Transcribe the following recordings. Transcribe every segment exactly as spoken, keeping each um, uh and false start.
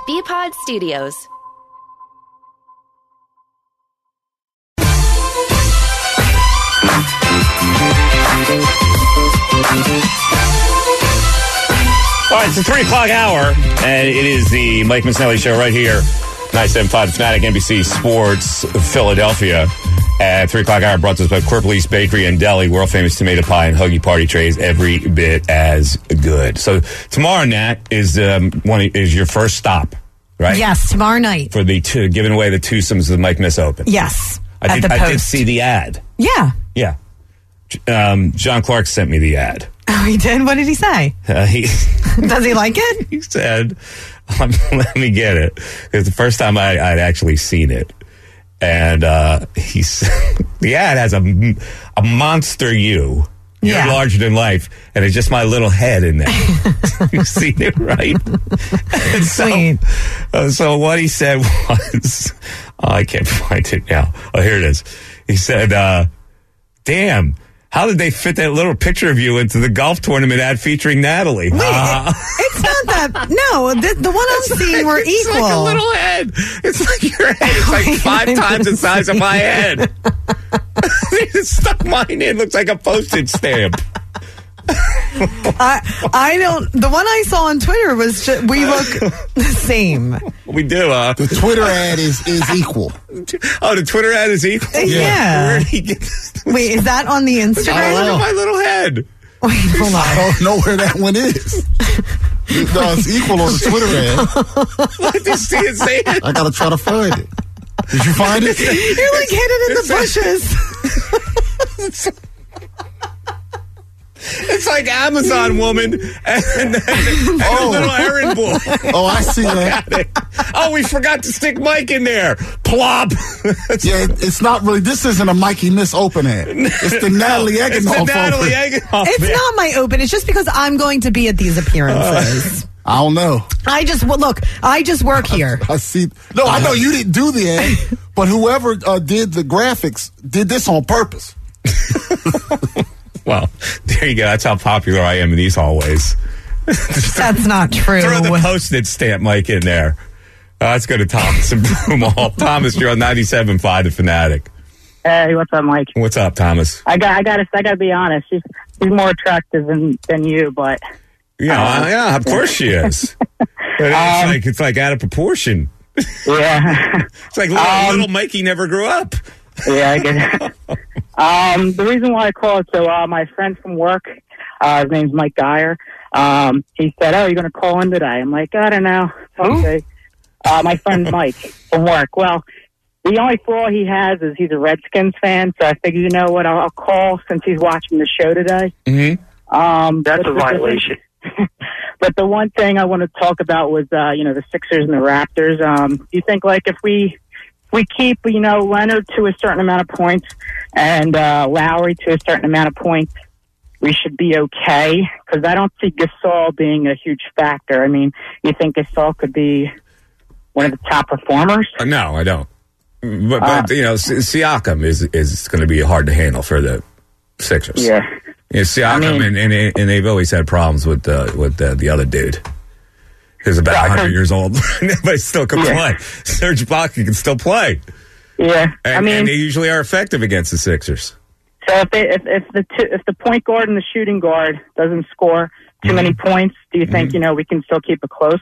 B-Pod Studios. All right, it's the three o'clock hour, and it is the Mike Missanelli Show right here, ninety-seven point five Fanatic, N B C Sports, Philadelphia. At three o'clock hour, brought to us by Corporalese Bakery and Deli, world-famous tomato pie and hoagie party trays, every bit as good. So tomorrow, Nat, is um, one is your first stop, right? Yes, tomorrow night. For the two, giving away the twosomes of the Mike Miss Open. Yes, I at did, the I Post. did see the ad. Yeah. Yeah. Um, John Clark sent me the ad. Oh, he did? What did he say? Uh, he Does he like it? He said, um, let me get it. It's the first time I, I'd actually seen it. And uh, he said, the ad has a, a monster you. You're Yeah. larger than life. And it's just my little head in there. You've seen it, right? And so, Sweet. uh, so what he said was, oh, I can't find it now. Oh, here it is. He said, uh, damn. How did they fit that little picture of you into the golf tournament ad featuring Natalie? Wait, Uh, it's not that. No, the, the one I'm seeing were it's equal. like a little head. It's like your head. It's like five times the size of my head. They just stuck mine in. Looks like a postage stamp. I, I don't. The one I saw on Twitter was just, we look the same. We do, huh? The Twitter ad is, is equal. Oh, the Twitter ad is equal? Yeah. Where did he get this? Wait, is that on the Oh, Instagram? know. look at my little head. Wait, hold I on. don't know where that one is. No, it's equal on the Twitter ad. What did you see it say it? I gotta try to find it. Did you find it? You're like hidden in the bushes. It's like Amazon woman and, and, and Oh. a little errand boy. Oh, I see that. Oh, we forgot to stick Mike in there. Plop. Yeah, it- it's not really. This isn't a Mikey Miss Open ad. It's the Natalie It's the Eggenhoff Natalie Open. Eggenhoff. It's not my open. It's just because I'm going to be at these appearances. I don't know. I just well, look. I just work here. I see. No, I know you didn't do the ad, but whoever uh, did the graphics did this on purpose. Well, there you go. That's how popular I am in these hallways. That's not true. Throw the postage stamp Mike in there. Uh, let's go to Thomas in Broomall. Thomas, you're on ninety-seven point five The Fanatic. Hey, what's up, Mike? What's up, Thomas? I got, I got to, I got to be honest. She's, she's more attractive than than you, but Yeah, uh, yeah, of course she is. But it's Um, like it's like out of proportion. yeah, It's like little, Um, little Mikey never grew up. yeah, I get it. Um, the reason why I called, so uh, my friend from work, uh, his name's Mike Geyer. Um, he said, "Oh, you're going to call in today?" I'm like, "I don't know." Okay. Uh, my friend Mike from work. Well, the only flaw he has is he's a Redskins fan, so I figured, you know what, I'll, I'll call since he's watching the show today. Mm-hmm. Um, That's but a the- violation. But the one thing I want to talk about was, uh, you know, the Sixers and the Raptors. Um, do you think, like, if we we keep, you know, Leonard to a certain amount of points and uh, Lowry to a certain amount of points, we should be okay? Because I don't see Gasol being a huge factor. I mean, you think Gasol could be one of the top performers? Uh, no, I don't. But, Uh, but you know, Si- Siakam is is going to be hard to handle for the Sixers. Yeah. Yeah, Siakam, I mean- and, and and they've always had problems with uh, with uh, the other dude, who's about Yeah, I one hundred can- years old, but still can Yeah. play. Serge Ibaka can still play, Yeah. and, I mean, and they usually are effective against the Sixers. so if, they, if if the two, if the point guard and the shooting guard doesn't score too many points, do you think, you know, we can still keep it close?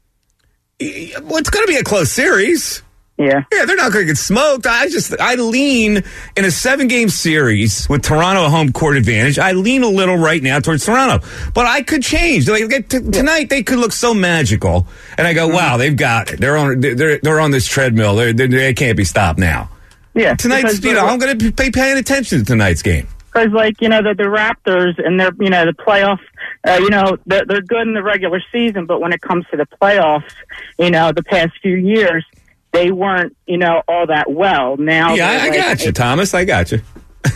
Well, it's going to be a close series. Yeah. Yeah, they're not going to get smoked. I just, I lean in a seven game series with Toronto a home court advantage. I lean a little right now towards Toronto, but I could change. Like t- tonight, they could look so magical, and I go, wow, they've got it. They're on, they're they're on this treadmill. They're, they're, they can't be stopped now. Yeah. Tonight's, because- you know, I'm going to be paying attention to tonight's game. Because, like, you know, the, the Raptors and their, you know, the playoff, uh, you know, they're, they're good in the regular season, but when it comes to the playoffs, you know, the past few years, they weren't, you know, all that well. Now, Yeah, I, I they're, got like, you, Thomas. I got you.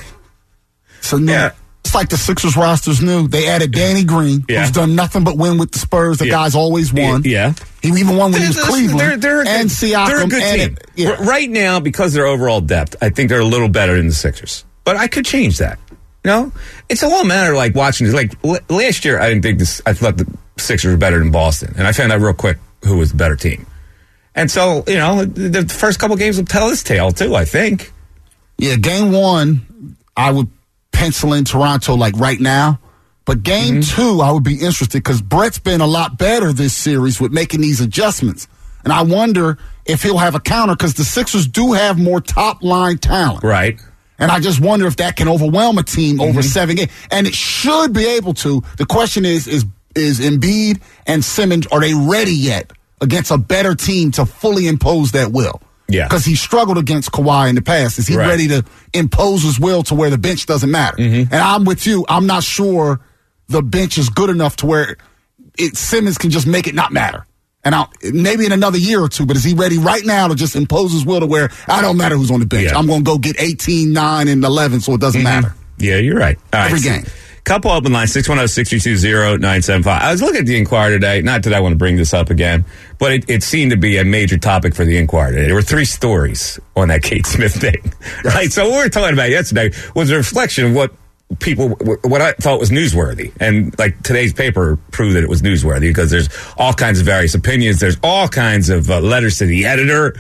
So new. Yeah. It's like the Sixers roster's new. They added Danny Green, Yeah. who's done nothing but win with the Spurs. The Yeah. guy's always won. Yeah. He even won when he was They're- Cleveland. they're, they're, and Siakam. They're a good and team. it- yeah. R- Right now, because of their overall depth, I think they're a little better than the Sixers. But I could change that. You know? It's a whole matter of like watching this. Like l- last year, I didn't think this, I thought the Sixers were better than Boston. And I found out real quick who was the better team. And so, you know, the first couple games will tell this tale, too, I think. Yeah, game one, I would pencil in Toronto, like, right now. But game mm-hmm. two, I would be interested because Brett's been a lot better this series with making these adjustments. And I wonder if he'll have a counter because the Sixers do have more top-line talent. Right. And I just wonder if that can overwhelm a team mm-hmm. over seven games. And it should be able to. The question is, is, is Embiid and Simmons, are they ready yet against a better team to fully impose that will? Yeah. Because he struggled against Kawhi in the past. Is he right. ready to impose his will to where the bench doesn't matter? Mm-hmm. And I'm with you. I'm not sure the bench is good enough to where it, Simmons can just make it not matter. And I'll, maybe in another year or two, but is he ready right now to just impose his will to where I don't matter who's on the bench? Yeah. I'm going to go get eighteen, nine, and eleven, so it doesn't mm-hmm. matter. Yeah, you're right. All Every right, game. So, couple open lines, six one zero, six three two zero, nine seven five. I was looking at the Inquirer today. Not that I want to bring this up again, but it, it seemed to be a major topic for the Inquirer today. There were three stories on that Kate Smith thing. Yes. Right? So what we were talking about yesterday was a reflection of what people, what I thought was newsworthy. And like today's paper proved that it was newsworthy because there's all kinds of various opinions. There's all kinds of uh, letters to the editor.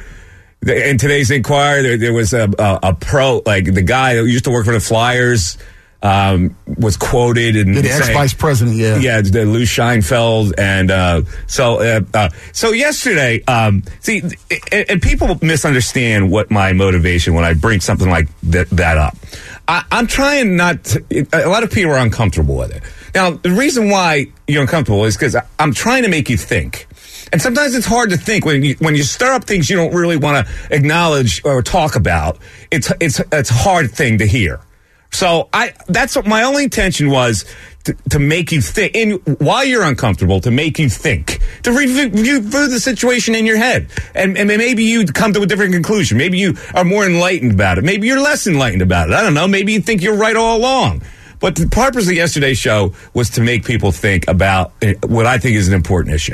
In today's Inquirer, there, there was a, a, a pro, like the guy that used to work for the Flyers, um, was quoted and yeah, the ex-vice president, yeah. Yeah, the Lou Scheinfeld. And uh, so uh, uh, so yesterday, um, see, and, and people misunderstand what my motivation when I bring something like that, that up. I, I'm trying not to, a lot of people are uncomfortable with it. Now, the reason why you're uncomfortable is because I'm trying to make you think. And sometimes it's hard to think when you when you stir up things you don't really want to acknowledge or talk about. It's it's it's a hard thing to hear. So I that's what my only intention was to, to make you think, and while you're uncomfortable, to make you think, to review the situation in your head, and and maybe you come to a different conclusion. Maybe you are more enlightened about it. Maybe you're less enlightened about it. I don't know. Maybe you think you're right all along. But the purpose of yesterday's show was to make people think about what I think is an important issue.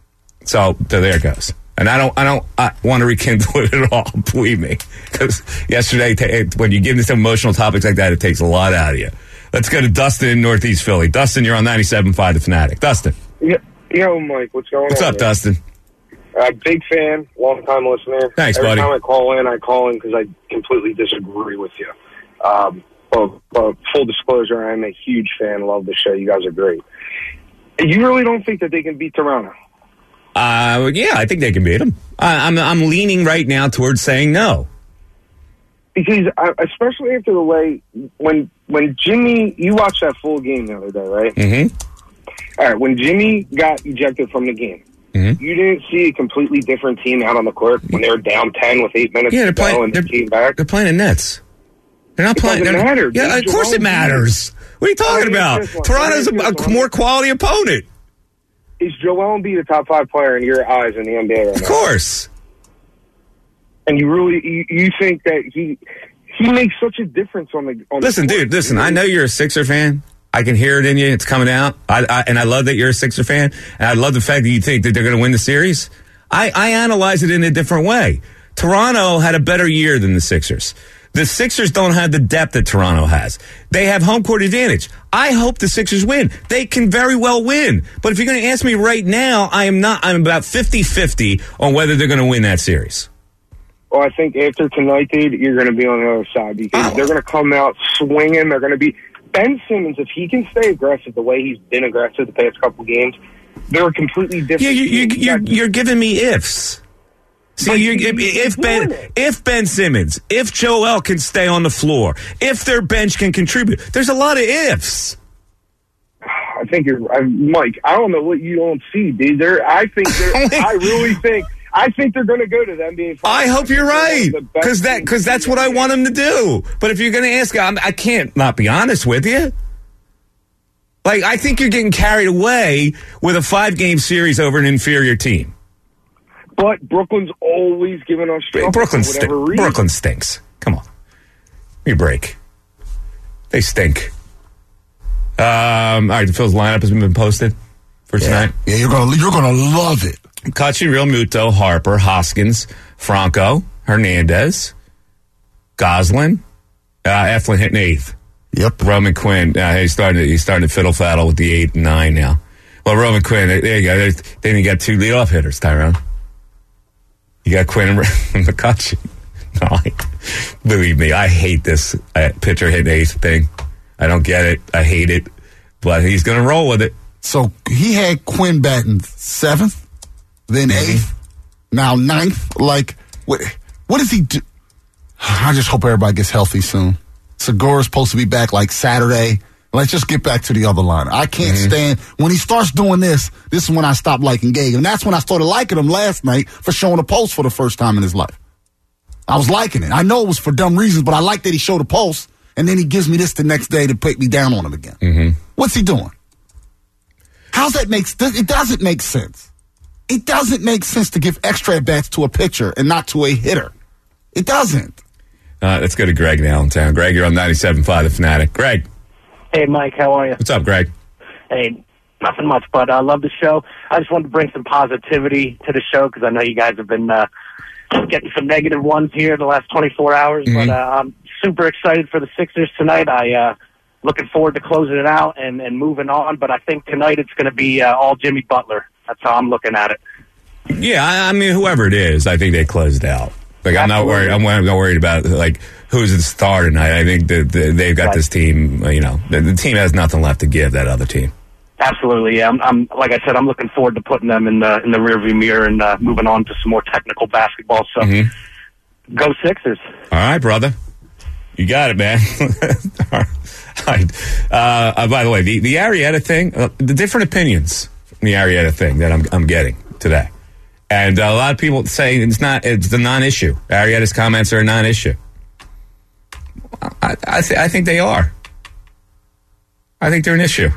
So, so there it goes. And I don't, I don't I want to rekindle it at all, believe me. Because yesterday, t- when you give this emotional topics like that, it takes a lot out of you. Let's go to Dustin in Northeast Philly. Dustin, you're on ninety-seven point five The Fanatic. Dustin. Yeah, yo, Mike, what's going what's on? What's up, Dustin? Uh, big fan, long-time listener. Thanks, Every buddy. Every time I call in, I call in because I completely disagree with you. Um, but, but full disclosure, I'm a huge fan. Love the show. You guys are great. You really don't think that they can beat Toronto? Uh, yeah, I think they can beat them. I, I'm I'm leaning right now towards saying no. Because I, especially after the way when when Jimmy, you watched that full game the other day, right? Mm-hmm. All right, when Jimmy got ejected from the game, mm-hmm. you didn't see a completely different team out on the court when they were down ten with eight minutes yeah, to playing, go and they came back. They're playing the Nets. They're not it playing. Doesn't matter. Yeah, of course it matters. What are you talking about? Toronto's a, a more quality opponent. Is Joel Embiid a top five player in your eyes in the N B A right now? Of course. And you really you, you think that he he makes such a difference on the on Listen, the dude, listen, I know you're a Sixer fan. I can hear it in you. It's coming out. I, I, and I love that you're a Sixer fan. And I love the fact that you think that they're going to win the series. I, I analyze it in a different way. Toronto had a better year than the Sixers. The Sixers don't have the depth that Toronto has. They have home court advantage. I hope the Sixers win. They can very well win. But if you're going to ask me right now, I am not. I'm about fifty-fifty on whether they're going to win that series. Well, I think after tonight, dude, you're going to be on the other side because oh. they're going to come out swinging. They're going to be Ben Simmons. If he can stay aggressive the way he's been aggressive the past couple games, they're a completely different. Yeah, you, you, you're, you're giving me ifs. See, you're, if Ben if Ben Simmons, if Joel can stay on the floor, if their bench can contribute, there's a lot of ifs. I think you're I, Mike. I don't know what you don't see, dude. They're, I think they're, I really think I think they're going to go to the N B A Finals. I hope you're right because that because that's what I want them to do. But if you're going to ask, I'm, I can't not be honest with you. Like I think you're getting carried away with a five game series over an inferior team. But Brooklyn's always giving us trouble. Brooklyn, for whatever st- reason. Brooklyn stinks. Come on. Give me a break. They stink. Um, all right, the Phil's lineup has been posted for tonight. Yeah, yeah you're gonna you're gonna love it. Kachi, Real Muto, Harper, Hoskins, Franco, Hernandez, Goslin, uh, Eflin hitting eighth. Yep. Roman Quinn. Uh, he's starting to he's starting to fiddle faddle with the eight and nine now. Well, Roman Quinn. There you go. There's, then you got two leadoff hitters, Tyrone. You got Quinn McCutcheon. No, I, believe me, I hate this uh, pitcher hitting eighth thing. I don't get it. I hate it. But he's going to roll with it. So he had Quinn batting seventh, then mm-hmm. eighth, now ninth. Like, what, what does he do? I just hope everybody gets healthy soon. Segura's supposed to be back like Saturday. Let's just get back to the other line. I can't mm-hmm. stand when he starts doing this. This is when I stop liking Gage, and that's when I started liking him last night for showing a pulse for the first time in his life. I was liking it. I know it was for dumb reasons, but I like that he showed a pulse, and then he gives me this the next day to put me down on him again. Mm-hmm. What's he doing? How's that make sense? It doesn't make sense. It doesn't make sense to give extra at-bats to a pitcher and not to a hitter. It doesn't. Uh, let's go to Greg in Allentown. Greg, you're on ninety-seven point five The Fanatic. Greg. Hey, Mike, how are you? What's up, Greg? Hey, nothing much, but I uh, love the show. I just wanted to bring some positivity to the show because I know you guys have been uh, getting some negative ones here the last twenty-four hours, mm-hmm. but uh, I'm super excited for the Sixers tonight. I uh looking forward to closing it out and, and moving on, but I think tonight it's going to be uh, all Jimmy Butler. That's how I'm looking at it. Yeah, I, I mean, whoever it is, I think they closed out. Like, I'm not worried. I'm not worried about like who's the star tonight. I think that the, they've got right. this team. You know, the, the team has nothing left to give that other team. Absolutely, yeah. I'm, I'm like I said, I'm looking forward to putting them in the in the rearview mirror and uh, moving on to some more technical basketball. So, mm-hmm. Go Sixers! All right, brother, you got it, man. All right. Uh, uh, by the way, the the Arrieta thing, uh, the different opinions from the Arrieta thing that I'm I'm getting today. And a lot of people say it's not. It's a non-issue. Arrieta's comments are a non-issue. I, I, th- I think they are. I think they're an issue.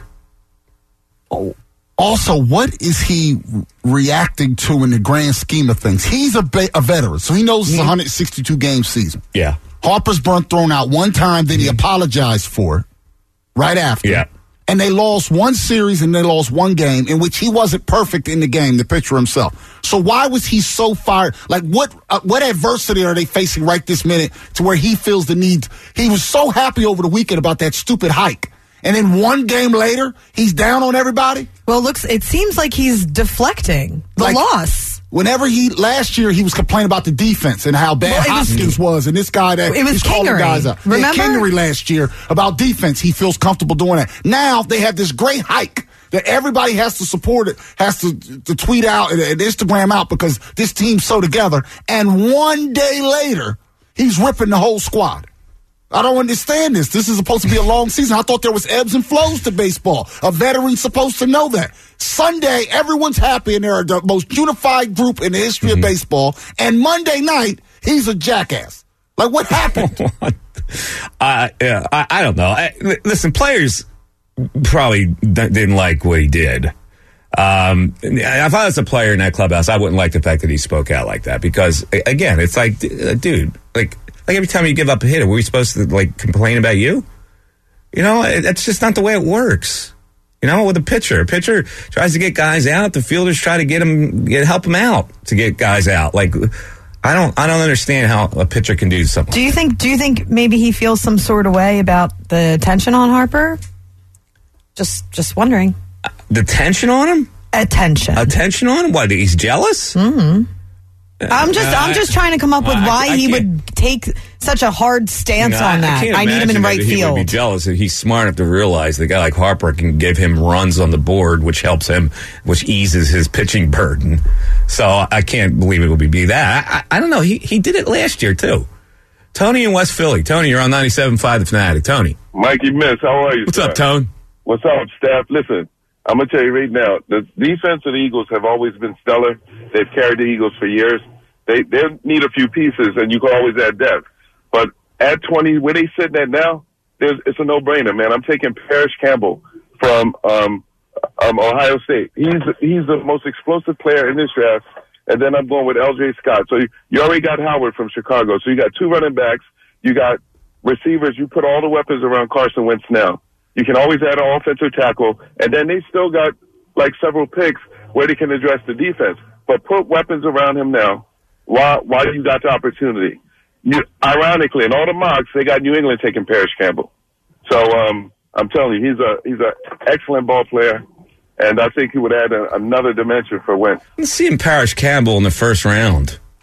Oh, also, what is he reacting to in the grand scheme of things? He's a, ba- a veteran, so he knows it's a one hundred sixty-two game season. Yeah. Harper's been thrown out one time, then he apologized for it right after. Yeah. And they lost one series and they lost one game in which he wasn't perfect in the game, the pitcher himself. So why was he so fired? Like, what uh, what adversity are they facing right this minute to where he feels the need? He was so happy over the weekend about that stupid hike. And then one game later, he's down on everybody? Well, it looks, it seems like he's deflecting the like, loss. Whenever he, last year, he was complaining about the defense and how bad well, Hoskins was, was and this guy that it was he's calling guys up. Remember? Yeah, Kingery last year about defense. He feels comfortable doing that. Now they have this great hike that everybody has to support it, has to, to tweet out and, and Instagram out because this team's so together. And one day later, he's ripping the whole squad. I don't understand this. This is supposed to be a long season. I thought there was ebbs and flows to baseball. A veteran's supposed to know that. Sunday, everyone's happy, and they're the most unified group in the history mm-hmm. of baseball. And Monday night, he's a jackass. Like, what happened? uh, yeah, I, I don't know. I, listen, players probably d- didn't like what he did. Um, if I was a player in that clubhouse, I wouldn't like the fact that he spoke out like that because, again, it's like, dude, like, Like every time you give up a hitter, were we supposed to like complain about you? You know, that's just not the way it works. You know, with a pitcher, a pitcher tries to get guys out. The fielders try to get him, get help him out to get guys out. Like, I don't, I don't understand how a pitcher can do something. Do you think? Do you think maybe he feels some sort of way about the tension on Harper? Just, just wondering. Uh, the tension on him? Attention. Attention on him? What? He's jealous? Mm-hmm. I'm just, I'm just trying to come up with uh, why I, I he would take such a hard stance you know, on that. I, I need him in right he field. He would be jealous. He's smart enough to realize that a guy like Harper can give him runs on the board, which helps him, which eases his pitching burden. So I can't believe it would be that. I, I, I don't know. He he did it last year too. Tony in West Philly. Tony, you're on ninety-seven point five The Fanatic. Tony. Mikey Miss, how are you? What's sir? up, Tone? What's up, staff? Listen, I'm going to tell you right now, the defense of the Eagles have always been stellar. They've carried the Eagles for years. They they need a few pieces, and you can always add depth. But at twenty, where they sitting at now, there's, it's a no-brainer, man. I'm taking Parrish Campbell from um, um, Ohio State. He's he's the most explosive player in this draft. And then I'm going with L J Scott. So you, you already got Howard from Chicago. So you got two running backs. You got receivers. You put all the weapons around Carson Wentz now. You can always add an offensive tackle. And then they still got, like, several picks where they can address the defense. But put weapons around him now. While, while you got the opportunity. You, ironically, in all the mocks, they got New England taking Parrish Campbell. So um, I'm telling you, he's a he's an excellent ball player, and I think he would add a, another dimension for Wentz. Let's see him Parrish Campbell in the first round.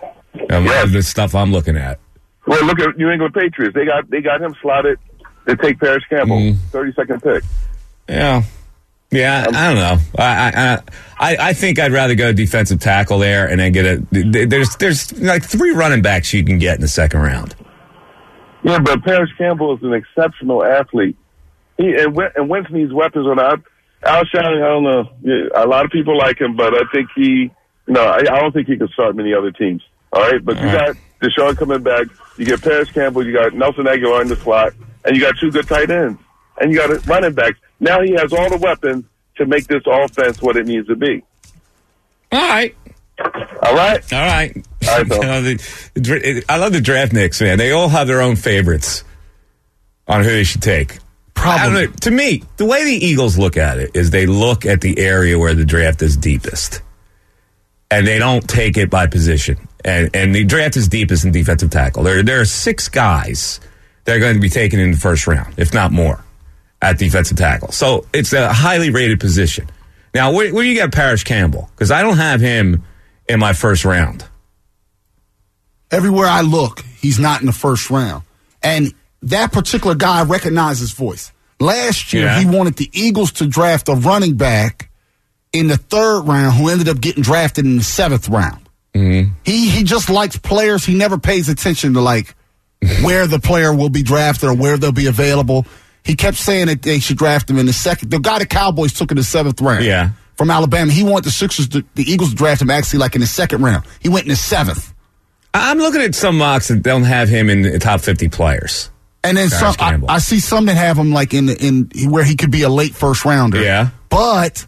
And Yes. the stuff I'm looking at. Well, look at New England Patriots. They got they got him slotted. They take Paris Campbell, Mm. thirty-second pick. Yeah. Yeah, I don't know. I, I I I think I'd rather go defensive tackle there and then get a. There's there's like three running backs you can get in the second round. Yeah, but Paris Campbell is an exceptional athlete. He and, Win- and Wentz needs weapons or not. Al Shannon, I don't know. Yeah, a lot of people like him, but I think he. No, I, I don't think he can start many other teams. All right, but All you right. got Deshaun coming back. You get Paris Campbell. You got Nelson Aguilar in the slot, and you got two good tight ends, and you got a running backs. Now he has all the weapons to make this offense what it needs to be. All right. All right. All right. All right, Phil. You know, the- the- I love the draft Knicks, man. They all have their own favorites on who they should take. I don't know. To me, the way the Eagles look at it is they look at the area where the draft is deepest, and they don't take it by position. And and the draft is deepest in defensive tackle. There there are six guys that are going to be taken in the first round, if not more, at defensive tackle. So it's a highly rated position. Now, where, where you got Paris Campbell? Because I don't have him in my first round. Everywhere I look, he's not in the first round. And that particular guy, I recognize his voice. Last year, Yeah. he wanted the Eagles to draft a running back in the third round who ended up getting drafted in the seventh round. Mm-hmm. He he just likes players. He never pays attention to, like, where the player will be drafted or where they'll be available. He kept saying that they should draft him in the second. The guy the Cowboys took in the seventh round. Yeah. From Alabama. He wanted the Sixers, to, the Eagles to draft him actually like in the second round. He went in the seventh. I'm looking at some mocks that don't have him in the top fifty players. And then Paris some, I, Campbell. I see some that have him like in the, in where he could be a late first rounder. Yeah. But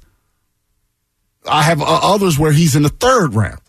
I have uh, others where he's in the third round.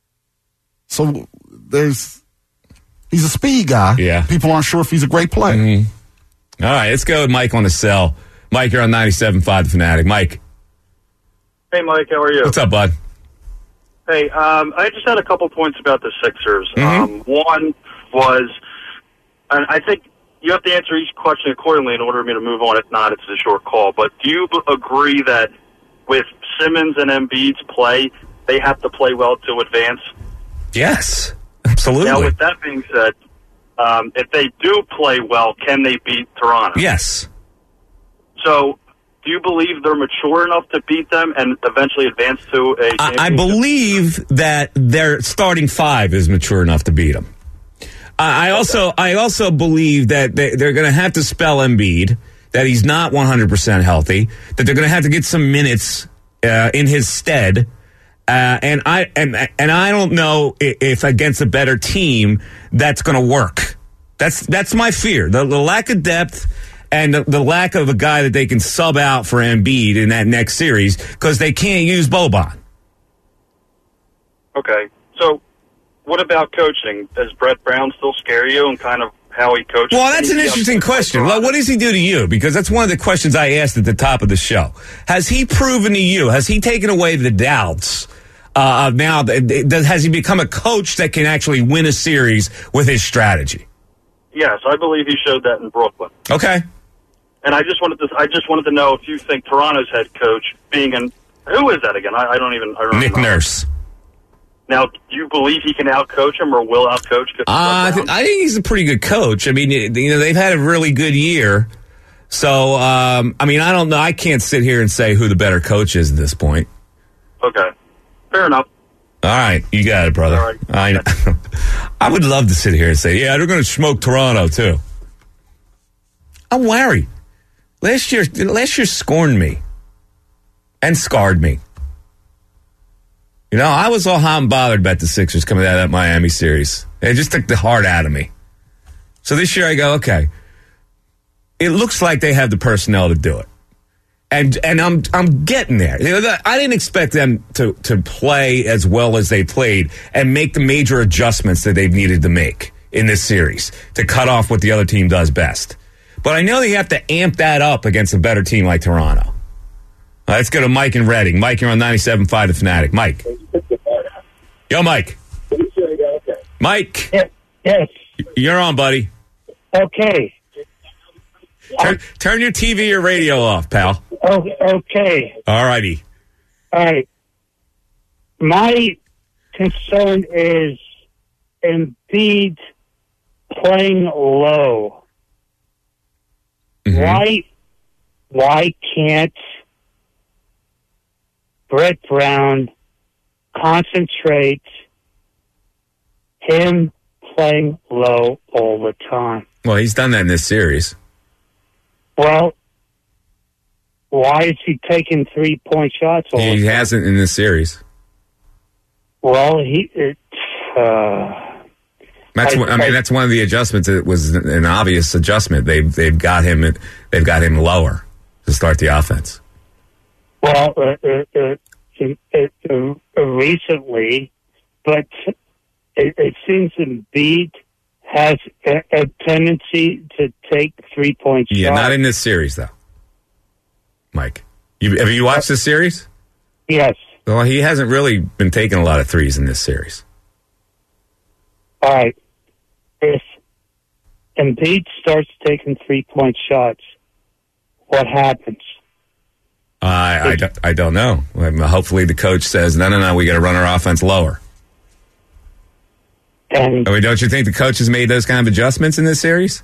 So there's he's a speed guy. Yeah. People aren't sure if he's a great player. Mm-hmm. All right, let's go with Mike on the cell. Mike, you're on ninety-seven point five The Fanatic. Mike, Hey, Mike, how are you? what's up, bud? Hey, um, I just had a couple points about the Sixers. Mhm. Um, one was, and I think you have to answer each question accordingly in order for me to move on. If not, it's a short call. But do you b- agree that with Simmons and Embiid's play, they have to play well to advance? Yes, absolutely. Now, with that being said, um, if they do play well, can they beat Toronto? Yes. So, do you believe they're mature enough to beat them and eventually advance to a I, I championship? believe that their starting five is mature enough to beat them. I I also, I also believe that they, they're going to have to spell Embiid, that he's not one hundred percent healthy, that they're going to have to get some minutes uh, in his stead. Uh, and I and and I don't know if, if against a better team that's going to work. That's that's my fear. The, the lack of depth and the, the lack of a guy that they can sub out for Embiid in that next series because they can't use Boban. Okay. So, what about coaching? Does Brett Brown still scare you and kind of how he coaches? Well, that's an interesting question. Well, what does he do to you? Because that's one of the questions I asked at the top of the show. Has he proven to you, has he taken away the doubts uh, of now, does, has he become a coach that can actually win a series with his strategy? Yes, I believe he showed that in Brooklyn. Okay. And I just wanted to, I just wanted to know if you think Toronto's head coach being an, who is that again? I, I don't even, I don't Nick know. Nurse. Now, do you believe he can outcoach him or will outcoach? Uh, I, th- I think he's a pretty good coach. I mean, you know, they've had a really good year. So, um, I mean, I don't know. I can't sit here and say who the better coach is at this point. Okay. Fair enough. All right. You got it, brother. All right. I know. I would love to sit here and say, yeah, they're going to smoke Toronto, too. I'm wary. Last year, last year scorned me and scarred me. You know, I was all hot and bothered about the Sixers coming out of that Miami series. It just took the heart out of me. So this year I go, okay, it looks like they have the personnel to do it. And and I'm I'm getting there. You know, I didn't expect them to, to play as well as they played and make the major adjustments that they've needed to make in this series to cut off what the other team does best. But I know they have to amp that up against a better team like Toronto. Uh, let's go to Mike in Reading. Mike, you're on ninety-seven point five The Fanatic. Mike. Yo, Mike. Mike. Yes. yes. You're on, buddy. Okay. Turn, turn your T V or radio off, pal. Oh, okay. All righty. All right. My concern is Embiid playing low, Mm-hmm. why why can't Brett Brown concentrate him playing low all the time? Well, he's done that in this series. Well, why is he taking three-point shots all He the time? hasn't in this series. Well, he... It, uh, That's I- one- I mean I- that's one of the adjustments. It was an obvious adjustment. They've they've got him they've got him lower to start the offense. well, uh, uh, uh, uh, uh, uh, recently, but it, it seems Embiid has a, a tendency to take three-point shots. Yeah, not in this series though, Mike. You, have you watched this series? Yes. Well, he hasn't really been taking a lot of threes in this series. All right. If Embiid starts taking three-point shots, what happens? I, I, don't- I don't know. Um, Hopefully the coach says, no, no, no, we got to run our offense lower. And I mean, don't you think the coach has made those kind of adjustments in this series?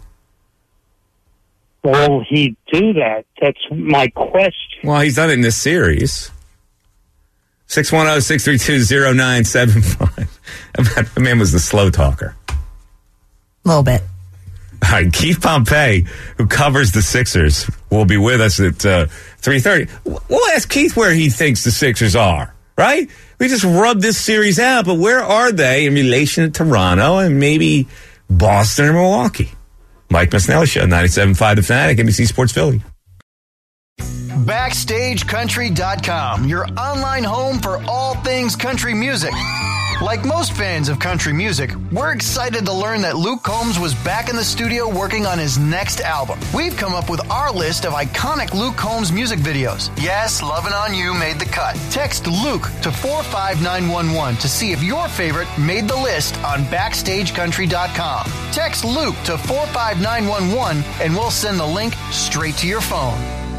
will he do that? That's my question. Well, he's done it in this series. six one zero, six three two, zero nine seven five. The man was the slow talker. A little bit. All right, Keith Pompey, who covers the Sixers, will be with us at uh, three thirty. We'll ask Keith where he thinks the Sixers are, right? We just rubbed this series out, but where are they in relation to Toronto and maybe Boston or Milwaukee? Mike Misnelli Show, ninety-seven point five The Fanatic, N B C Sports Philly. Backstage Country dot com, your online home for all things country music. Like most fans of country music, we're excited to learn that Luke Combs was back in the studio working on his next album. We've come up with our list of iconic Luke Combs music videos. Yes, Lovin' On You made the cut. Text Luke to four five nine one one to see if your favorite made the list on Backstage Country dot com. Text Luke to four five nine one one and we'll send the link straight to your phone.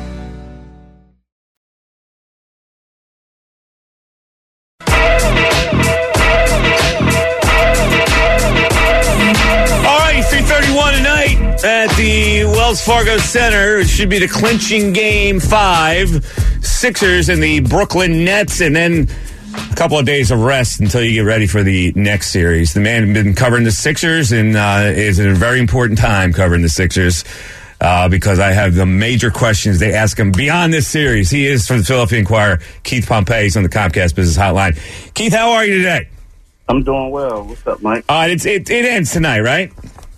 All right, three thirty-one tonight at the Wells Fargo Center. It should be the clinching game five. Sixers and the Brooklyn Nets, and then a couple of days of rest until you get ready for the next series. The man has been covering the Sixers and uh, is in a very important time covering the Sixers uh, because I have the major questions they ask him beyond this series. He is from the Philadelphia Inquirer. Keith Pompey. He's on the Comcast Business Hotline. Keith, how are you today? I'm doing well. What's up, Mike? Uh, it's, it, it ends tonight, right?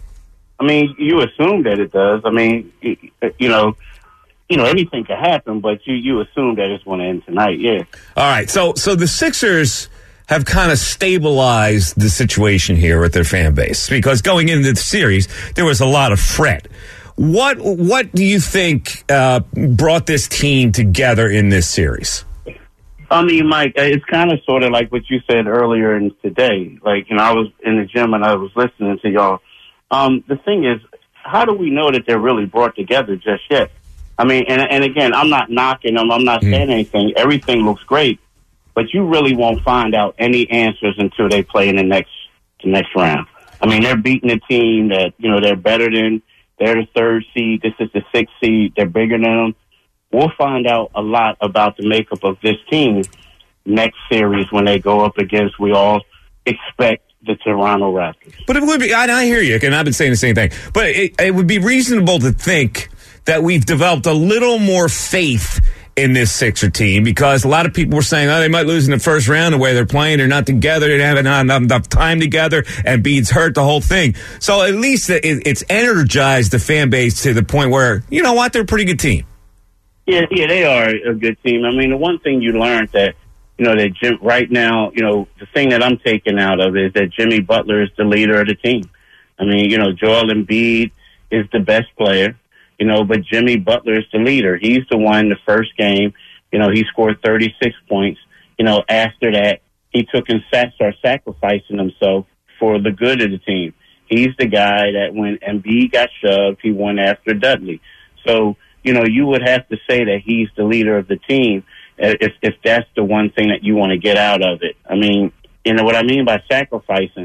I mean, you assume that it does. I mean, you, you know, you know, anything can happen, but you, you assume that it's going to end tonight, yeah. All right, so so the Sixers have kind of stabilized the situation here with their fan base because going into the series, there was a lot of fret. What what do you think uh, brought this team together in this series? I mean, Mike, it's kind of sort of like what you said earlier in today. Like, you know, I was in the gym and I was listening to y'all. Um, the thing is, how do we know that they're really brought together just yet? I mean, and, and again, I'm not knocking them. I'm not mm. saying anything. Everything looks great, but you really won't find out any answers until they play in the next the next round. I mean, they're beating a team that, you know, they're better than. They're the third seed. This is the sixth seed. They're bigger than them. We'll find out a lot about the makeup of this team next series when they go up against, we all expect, the Toronto Raptors. But it would be, I, I hear you, and I've been saying the same thing, but it, it would be reasonable to think that we've developed a little more faith in this Sixer team because a lot of people were saying, oh, they might lose in the first round the way they're playing. They're not together. They haven't had enough, enough time together, and Embiid's hurt the whole thing. So at least it, it's energized the fan base to the point where, you know what, they're a pretty good team. Yeah, yeah, they are a good team. I mean, the one thing you learned that, you know, that Jim, right now, you know, the thing that I'm taking out of it is that Jimmy Butler is the leader of the team. I mean, you know, Joel Embiid is the best player, you know, but Jimmy Butler is the leader. He's the one, the first game, you know, he scored thirty-six points. You know, after that, he took and sat, started sacrificing himself for the good of the team. He's the guy that when Embiid got shoved, he went after Dudley. So, you know, you would have to say that he's the leader of the team if if that's the one thing that you want to get out of it. I mean, you know what I mean by sacrificing?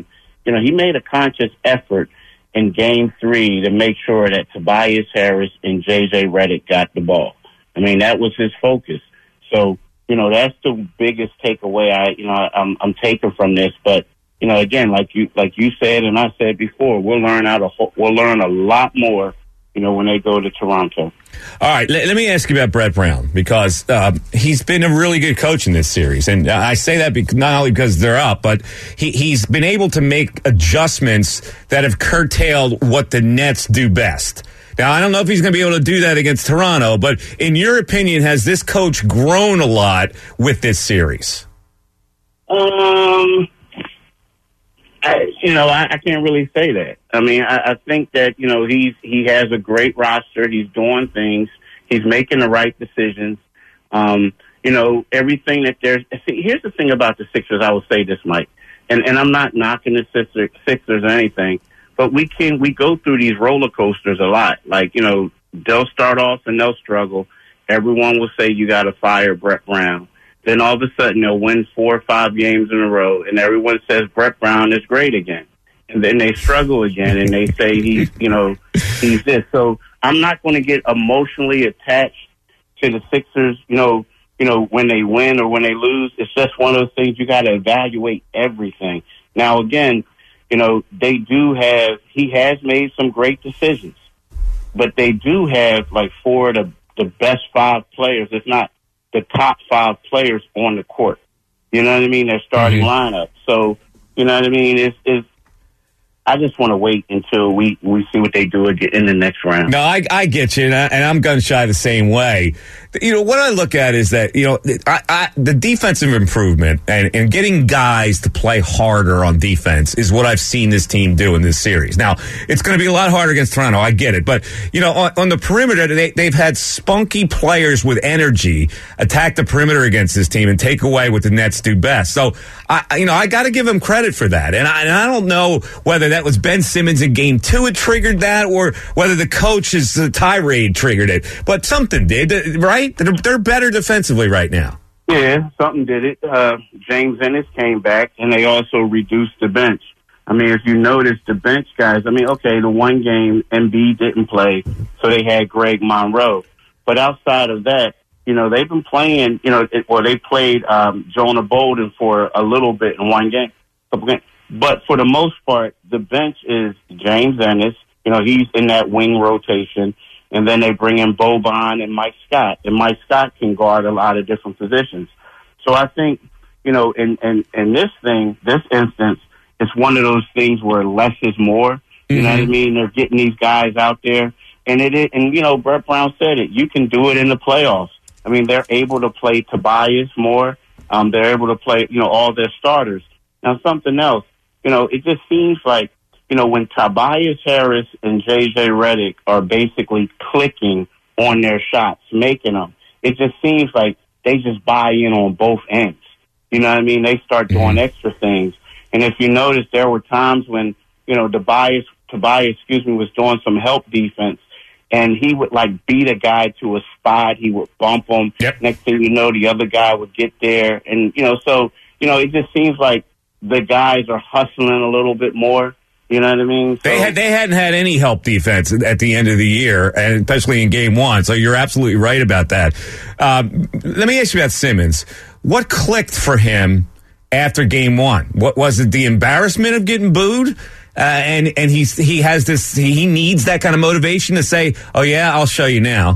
you know, he made a conscious effort in game three to make sure that Tobias Harris and J J Redick got the ball. I mean, that was his focus. So, you know, that's the biggest takeaway I, you know, I'm, I'm taking from this. But, you know, again, like you, like you said, and I said before, we'll learn how to, we'll learn a lot more, you know, when they go to Toronto. All right, let, let me ask you about Brett Brown, because uh, he's been a really good coach in this series. And I say that because, not only because they're up, but he, he's been able to make adjustments that have curtailed what the Nets do best. Now, I don't know if he's going to be able to do that against Toronto, but in your opinion, has this coach grown a lot with this series? Um... I, you know, I, I can't really say that. I mean, I, I think that, you know, he's he has a great roster. He's doing things. He's making the right decisions. Um, you know, everything that there's. See, here's the thing about the Sixers. I will say this, Mike, and and I'm not knocking the Sixers, Sixers or anything, but we can we go through these roller coasters a lot. Like, you know, they'll start off and they'll struggle. Everyone will say you got to fire Brett Brown. Then all of a sudden they'll win four or five games in a row, and everyone says Brett Brown is great again. And then they struggle again, and they say he's, you know, he's this. So I'm not going to get emotionally attached to the Sixers, you know, you know, when they win or when they lose. It's just one of those things you got to evaluate everything. Now, again, you know, they do have, he has made some great decisions, but they do have like four of the, the best five players, if not the top five players on the court. You know what I mean? Their starting mm-hmm. lineup. So, you know what I mean? It's, it's, I just want to wait until we, we see what they do in the next round. No, I, I get you, and, I, and I'm gun shy the same way. You know, what I look at is that, you know, I, I, the defensive improvement and, and getting guys to play harder on defense is what I've seen this team do in this series. Now, it's going to be a lot harder against Toronto, I get it. But, you know, on, on the perimeter, they, they've had spunky players with energy attack the perimeter against this team and take away what the Nets do best. So, I, you know, I got to give them credit for that. And I, and I don't know whether that was Ben Simmons in game two it triggered that, or whether the coach's uh, tirade triggered it. But something did, right? They're, they're better defensively right now. Yeah, something did it. Uh, James Ennis came back, and they also reduced the bench. I mean, if you notice, the bench guys, I mean, okay, the one game Embiid didn't play, so they had Greg Monroe. But outside of that, you know, they've been playing, you know, it, or they played um, Jonah Bolden for a little bit in one game. But for the most part, the bench is James Ennis. You know, he's in that wing rotation. And then they bring in Boban and Mike Scott. And Mike Scott can guard a lot of different positions. So I think, you know, in, in, in this thing, this instance, it's one of those things where less is more. You mm-hmm. know what I mean? They're getting these guys out there. And it is, and, you know, Brett Brown said it. You can do it in the playoffs. I mean, they're able to play Tobias more. Um, they're able to play, you know, all their starters. Now, something else, you know, it just seems like, you know, when Tobias Harris and J J Redick are basically clicking on their shots, making them, it just seems like they just buy in on both ends. You know what I mean? They start doing mm-hmm. extra things. And if you notice, there were times when, you know, Tobias, Tobias, excuse me, was doing some help defense, and he would, like, beat a guy to a spot. He would bump him. Yep. Next thing you know, the other guy would get there. And, you know, so, you know, it just seems like the guys are hustling a little bit more. You know what I mean? So, they had they hadn't had any help defense at the end of the year, and especially in game one. So you're absolutely right about that. Um, let me ask you about Simmons. What clicked for him after game one? What was it? The embarrassment of getting booed, uh, and and he's he has this. He needs that kind of motivation to say, "Oh yeah, I'll show you now."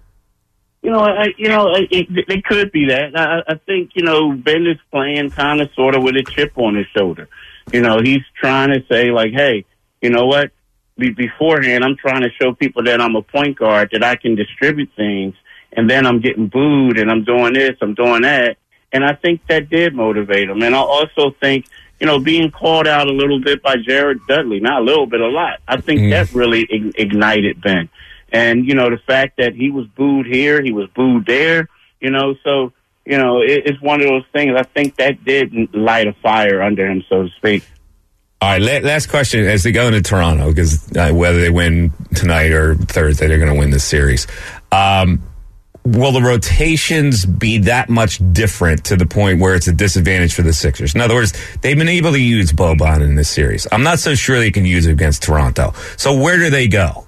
You know, I, you know, it, it, it could be that. I, I think, you know, Ben is playing kind of sort of with a chip on his shoulder. You know, he's trying to say, like, hey, you know what? Be- beforehand, I'm trying to show people that I'm a point guard, that I can distribute things, and then I'm getting booed, and I'm doing this, I'm doing that. And I think that did motivate him. And I also think, you know, being called out a little bit by Jared Dudley, not a little bit, a lot, I think mm. that really ig- ignited Ben. And, you know, the fact that he was booed here, he was booed there, you know, so, you know, it, it's one of those things. I think that did light a fire under him, so to speak. All right, last question. As they go into Toronto, because uh, whether they win tonight or Thursday, they're going to win this series. Um, will the rotations be that much different to the point where it's a disadvantage for the Sixers? In other words, they've been able to use Boban in this series. I'm not so sure they can use it against Toronto. So where do they go?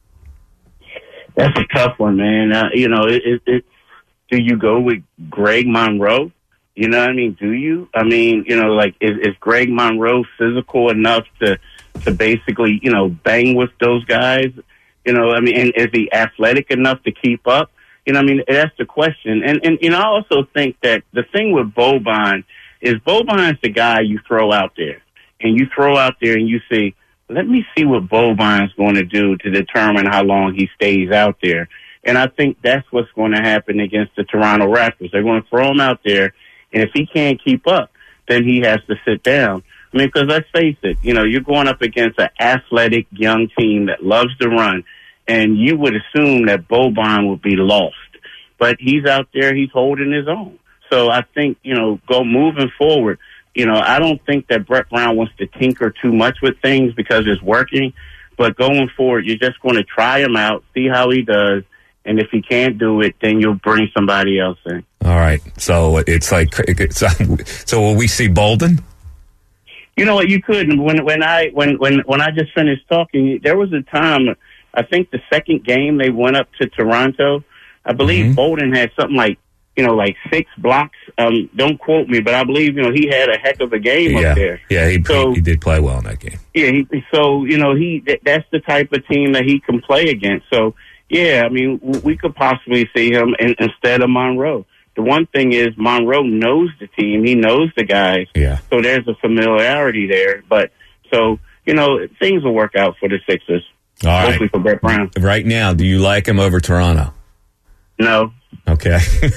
That's a tough one, man. Uh, you know, it, it, it, do you go with Greg Monroe? You know what I mean? Do you? I mean, you know, like, is, is Greg Monroe physical enough to to basically, you know, bang with those guys? You know, I mean, and is he athletic enough to keep up? You know, I mean, that's the question. And, and you know, I also think that the thing with Boban is Boban's the guy you throw out there. And you throw out there and you say, let me see what Boban's going to do to determine how long he stays out there. And I think that's what's going to happen against the Toronto Raptors. They're going to throw him out there, and if he can't keep up, then he has to sit down. I mean, because let's face it, you know, you're going up against an athletic young team that loves to run, and you would assume that Boban would be lost. But he's out there, he's holding his own. So I think, you know, go moving forward, you know, I don't think that Brett Brown wants to tinker too much with things because it's working. But going forward, you're just going to try him out, see how he does. And if he can't do it, then you'll bring somebody else in. All right. So it's like, so, so will we see Bolden? You know what? You could. When when I when when when I just finished talking, there was a time. I think the second game they went up to Toronto. I believe mm-hmm. Bolden had something like you know like six blocks. Um, don't quote me, but I believe you know he had a heck of a game yeah. up there. Yeah, he so, he did play well in that game. Yeah. He, so you know he that's the type of team that he can play against. So yeah, I mean we could possibly see him in, instead of Monroe. The one thing is Monroe knows the team. He knows the guys. Yeah. So there's a familiarity there. But, so, you know, things will work out for the Sixers. All right. Hopefully for Brett Brown. Right now, do you like him over Toronto? No. Okay.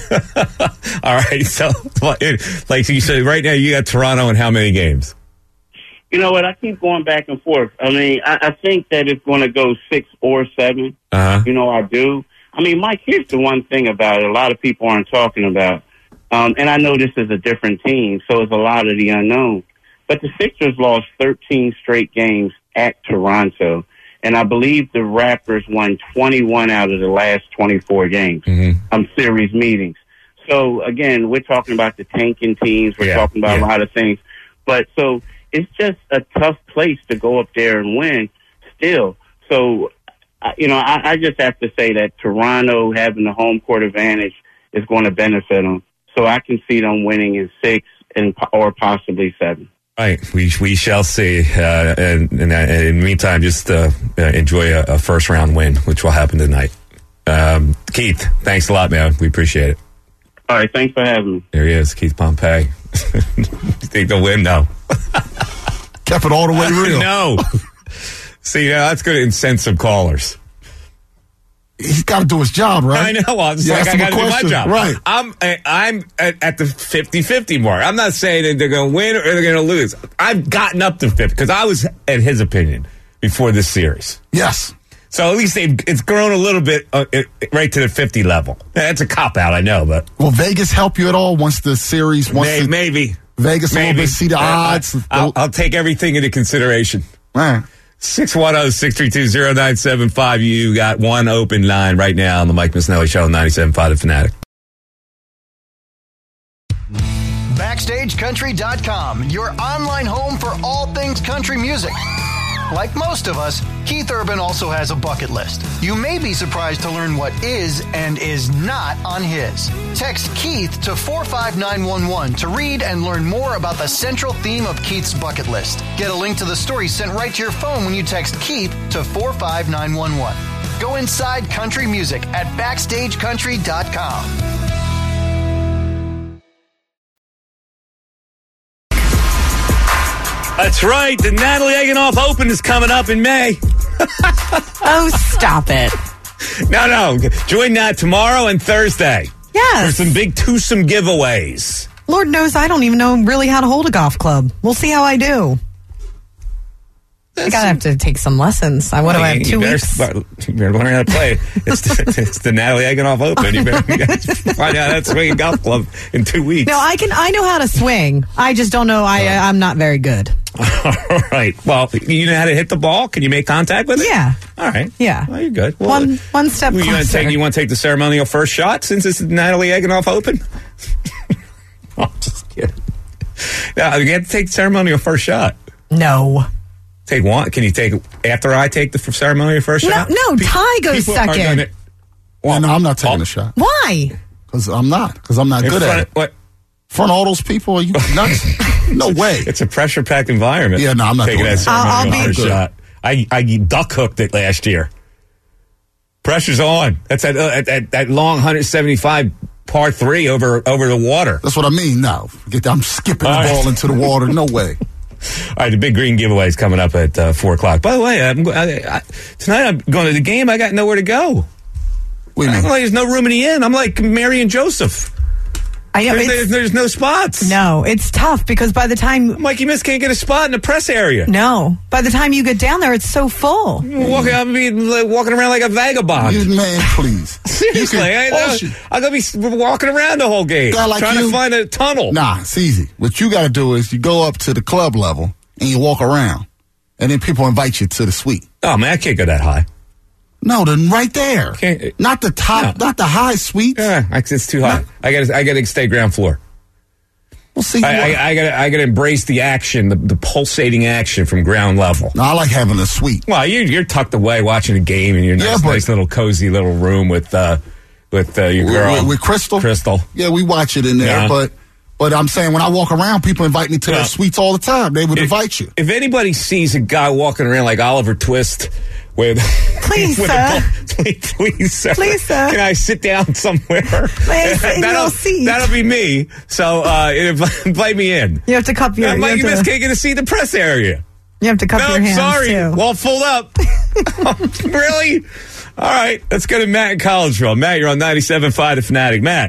All right. So, like you said, right now you got Toronto in how many games? You know what? I keep going back and forth. I mean, I, I think that it's going to go six or seven. Uh-huh. You know, I do. I mean, Mike, here's the one thing about it a lot of people aren't talking about. Um, and I know this is a different team, so it's a lot of the unknown. But the Sixers lost thirteen straight games at Toronto. And I believe the Raptors won twenty-one out of the last twenty-four games, mm-hmm. um, series meetings. So, again, we're talking about the tanking teams. We're yeah, talking about yeah. a lot of things. But so it's just a tough place to go up there and win still. So, you know, I, I just have to say that Toronto having the home court advantage is going to benefit them. So I can see them winning in six and or possibly seven. Right, we we shall see. Uh, and, and uh, in the meantime, just uh, uh, enjoy a, a first round win, which will happen tonight. Um, Keith, thanks a lot, man. We appreciate it. All right, thanks for having me. There he is, Keith Pompey. You think they'll win? No. Kept it all the way real. No. See, now that's going to incent some callers. He's got to do his job, right? I know. Well, it's You like asked I him got a to do my question. job. Right. I'm I'm at, at the fifty-fifty mark. I'm not saying that they're going to win or they're going to lose. I've gotten up to fifty because I was at his opinion before this series. Yes. So at least they've, it's grown a little bit uh, right to the fifty level. That's a cop out, I know, but will Vegas help you at all once the series? Once maybe, the, maybe Vegas maybe. a little bit, see the odds. Uh, I'll, I'll take everything into consideration. Right. six one zero, six three two, zero nine seven five. You got one open line right now on the Mike Missinelli Show, ninety-seven point five The Fanatic. Backstage Country dot com, your online home for all things country music. Like most of us, Keith Urban also has a bucket list. You may be surprised to learn what is and is not on his. Text Keith to four five nine one one to read and learn more about the central theme of Keith's bucket list. Get a link to the story sent right to your phone when you text Keith to four five nine one one. Go inside country music at Backstage Country dot com. That's right. The Natalie Eganoff Open is coming up in May. Oh, stop it. No, no. Join that tomorrow and Thursday. Yes. For some big twosome giveaways. Lord knows I don't even know really how to hold a golf club. We'll see how I do. I gotta have to take some lessons. I what do I have two you better, weeks? You better learn how to play. It's the, it's the Natalie Eganoff Open. You better you find out how to swing a golf club in two weeks. No, I can. I know how to swing. I just don't know. I I'm not very good. All right. Well, you know how to hit the ball? Can you make contact with it? Yeah. All right. Yeah. Well, you're good. Well, one one step you want to closer. take you want to take the ceremonial first shot since it's Natalie Eganoff Open? I'm just kidding. Now, you have to take the ceremonial first shot. No. Take one. Can you take after I take the ceremonial first No, shot? no, Ty goes People are second. gonna- Well, no, I'm not taking Oh. a shot. Why? Because I'm not. Because I'm not In good front at of- it. what? In front of all those people, are you nuts? No way. It's a pressure-packed environment. Yeah, no, I'm not taking doing that that. I'll- I'll ceremonial be- first shot. I I duck hooked it last year. Pressure's on. That's that uh, that, that long one seventy-five par three over over the water. That's what I mean. No, forget that. I'm skipping All the right. ball into the water. No way. All right, the big green giveaway is coming up at uh, four o'clock. By the way, I'm, go- I, I, tonight I'm going to the game. I got nowhere to go. What do you I mean? like, there's no room in the inn. I'm like Mary and Joseph. I know. There's, It's, there's, there's no spots. no, it's tough because by the time Mikey Miss can't get a spot in the press area. no, by the time you get down there, it's so full. Walking, I'm be like, walking around like a vagabond. You man, please. Seriously, You I can- know. bullshit. I'm gonna be s- walking around the whole game, Guy like trying you- to find a tunnel. Nah, it's easy. What you got to do is you go up to the club level and you walk around, and then people invite you to the suite. Oh man, I can't go that high. No, then right there. Can't- Not the top, No. not the high suite. Yeah, it's too high. No. I got I got to stay ground floor. Well, see, I, you- I, I got I got to embrace the action, the, the pulsating action from ground level. no, I like having a suite. Well, you're, you're tucked away watching a game in your Yeah, nice, but- nice little cozy little room with uh, with uh, your With- girl with, with Crystal. Crystal. Yeah, we watch it in there, Yeah. but but I'm saying when I walk around, people invite me to Yeah. their suites all the time. They would If- invite you. If anybody sees a guy walking around like Oliver Twist with, Please, with sir. a, please, please, sir. Please, sir. Can I sit down somewhere? Please, in that'll, your seat. that'll be me. So uh, invite, invite me in. You have to cup your. Uh, you, Mikey have Miss to, can't get to see the press area. you have to cup No, your hands sorry. too. Wall full up. Really? All right. Let's go to Matt in Collegeville. Matt, you're on ninety-seven point five The Fanatic. Matt.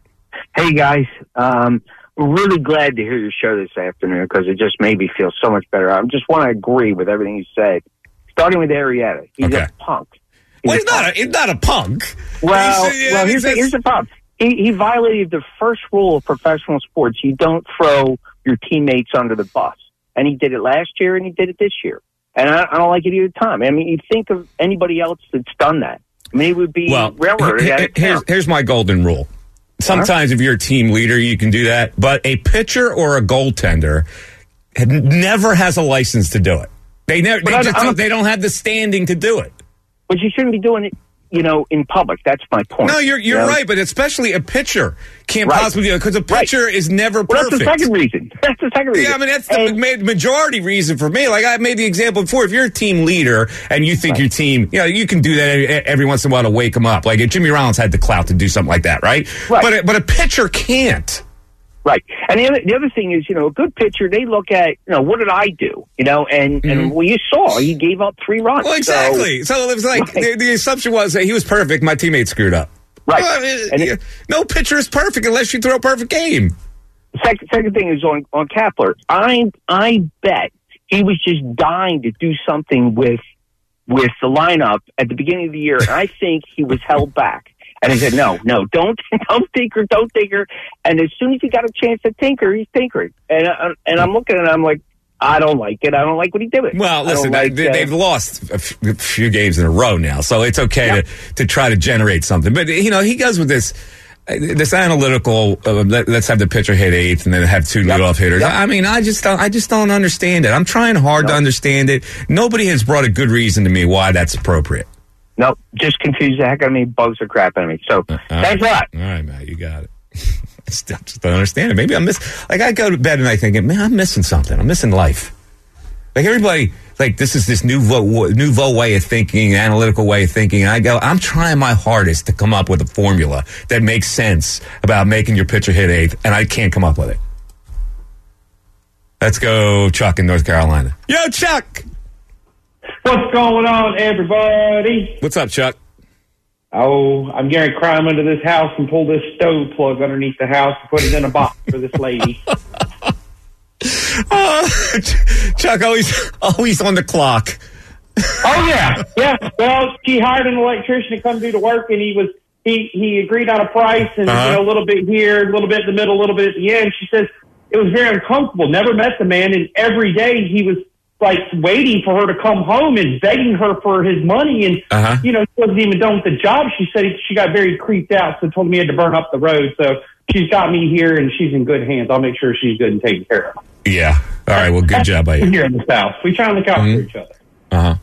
Hey guys, um, really glad to hear your show this afternoon because it just made me feel so much better. I just want to agree with everything you said, starting with Arrieta. He's Okay. a punk. He's Well, a he's not, punk. a, he's not a punk. Well, He's- well, here's the, he's- here's the problem. He, he violated the first rule of professional sports. You don't throw your teammates under the bus, and he did it last year, and he did it this year. And I, I don't like it either time. I mean, you think of anybody else that's done that. I mean, it would be Well, railroaded he- out he- of here's, town. here's my golden rule. Sometimes if you're a team leader, you can do that. But a pitcher or a goaltender had- never has a license to do it. They never. But They, I- just I'm- don't, they don't have the standing to do it. But you shouldn't be doing it, you know, in public. That's my point. No, you're you're You know? right. But especially a pitcher can't Right. possibly do it because a pitcher is never Well, perfect. that's the second reason. That's the second reason. Yeah, I mean that's the And- ma- majority reason for me. Like I made the example before. If you're a team leader and you think Right. your team, you know, you can do that every, every once in a while to wake them up. Like Jimmy Rollins had the clout to do something like that, right? Right. But a, but a pitcher can't. Right. And the other, the other thing is, you know, a good pitcher, they look at, you know, what did I do? You know, and, and well, you saw he gave up three runs. Well, exactly. So, it was like Right. the, the assumption was that he was perfect. My teammate screwed up. Right. Well, I mean, And it- yeah, no pitcher is perfect unless you throw a perfect game. Second, second thing is on, on Kapler. I, I bet he was just dying to do something with, with the lineup at the beginning of the year. And I think he was held back. And he said, no, no, don't, don't tinker, don't tinker. And as soon as he got a chance to tinker, he's tinkering. And, I, and I'm looking at it, I'm like, I don't like it. I don't like what he did with it. Well, I don't listen, like, they, uh, they've lost a f- a few games in a row now, so it's okay Yep. to, to try to generate something. But, you know, he goes with this uh, this analytical, uh, let, let's have the pitcher hit eighth and then have two Yep. leadoff hitters. Yep. I mean, I just don't, I just don't understand it. I'm trying hard to Nope. understand it. Nobody has brought a good reason to me why that's appropriate. No, just confused the heck out of me, bugs the crap out of me. So, All thanks a right. lot. All right, Matt, you got it. I still just don't understand it. Maybe I'm miss. Like I go to bed and I think, man, I'm missing something. I'm missing life. Like everybody, like this is this nouveau nouveau way of thinking, analytical way of thinking. And I go, I'm trying my hardest to come up with a formula that makes sense about making your pitcher hit eighth, and I can't come up with it. Let's go, Chuck in North Carolina. Yo, Chuck. What's going on, everybody? What's up, Chuck? Oh, I'm going to climb into this house and pull this stove plug underneath the house and put it in a box for this lady. Uh, Chuck, always, always on the clock. Oh, yeah. Yeah. Well, she hired an electrician to come do the work, and he was he, he agreed on a price and Uh-huh. you know, a little bit here, a little bit in the middle, a little bit at the end. She says, it was very uncomfortable. Never met the man, and every day he was like waiting for her to come home and begging her for his money. And, uh-huh. you know, she wasn't even done with the job. She said she got very creeped out, so told me he had to burn up the road. So she's got me here, and she's in good hands. I'll make sure she's good and taken care of. Yeah. All right. Well, good That's job by you. Here in the South. We try to look out mm-hmm. for each other. Uh-huh.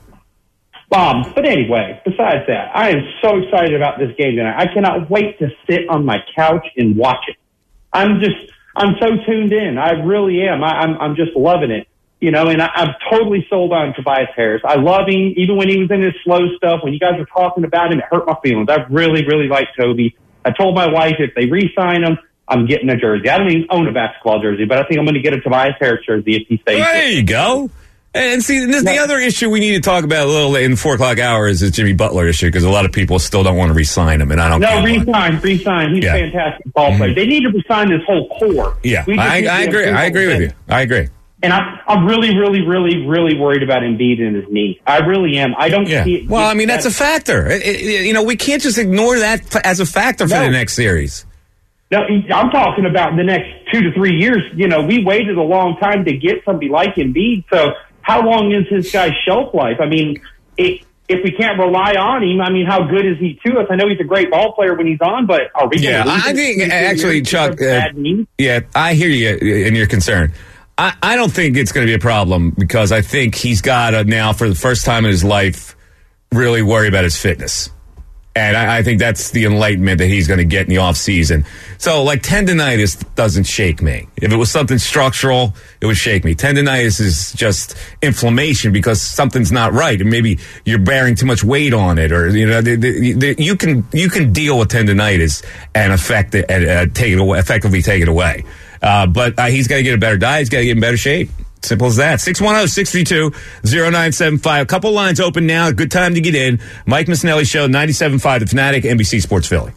Um, but anyway, besides that, I am so excited about this game tonight. I cannot wait to sit on my couch and watch it. I'm just, I'm so tuned in. I really am. I, I'm, I'm just loving it. You know, and I, I'm totally sold on Tobias Harris. I love him, even when he was in his slow stuff. When you guys were talking about him, it hurt my feelings. I really, really like Toby. I told my wife if they re-sign him, I'm getting a jersey. I don't even own a basketball jersey, but I think I'm going to get a Tobias Harris jersey if he stays. Well, there you go. And see, this is the other issue we need to talk about a little in the four o'clock hour is the Jimmy Butler issue because a lot of people still don't want to re-sign him, and I don't. No, re-sign, re-sign. He's yeah. a fantastic ball player. Mm-hmm. They need to re-sign this whole core. Yeah, I, I agree. I agree with you. I agree. And I'm, I'm really, really, really, really worried about Embiid and his knee. I really am. I don't yeah. see it. Well, I mean, that's a factor. It, it, you know, we can't just ignore that as a factor for no. the next series. No, I'm talking about the next two to three years. You know, we waited a long time to get somebody like Embiid. So how long is his guy's shelf life? I mean, it, if we can't rely on him, I mean, how good is he to us? I know he's a great ball player when he's on, but are we yeah, going to lose I think, actually, Chuck, uh, knee? yeah, I hear you and your concern. I, I don't think it's going to be a problem because I think he's got to now, for the first time in his life, really worry about his fitness. And I, I think that's the enlightenment that he's going to get in the offseason. So, like, tendonitis doesn't shake me. If it was something structural, it would shake me. Tendonitis is just inflammation because something's not right. And maybe you're bearing too much weight on it. Or, you know, the, the, the, you can you can deal with tendonitis and affect it and uh, take it away, effectively take it away. Uh, but uh, he's got to get a better diet. He's got to get in better shape. Simple as that. six one zero, six three two, zero nine seven five. A couple lines open now. Good time to get in. Mike Missanelli Show, ninety-seven point five, The Fanatic, N B C Sports Philly.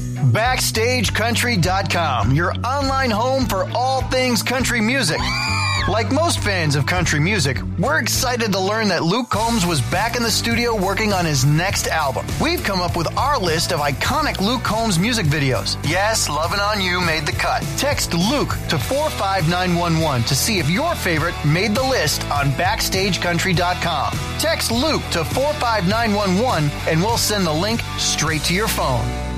Backstage Country dot com, your online home for all things country music. Like most fans of country music, we're excited to learn that Luke Combs was back in the studio working on his next album. We've come up with our list of iconic Luke Combs music videos. Yes, Lovin' On You made the cut. Text Luke to four five nine one one to see if your favorite made the list on Backstage Country dot com. Text Luke to four five nine one one and we'll send the link straight to your phone.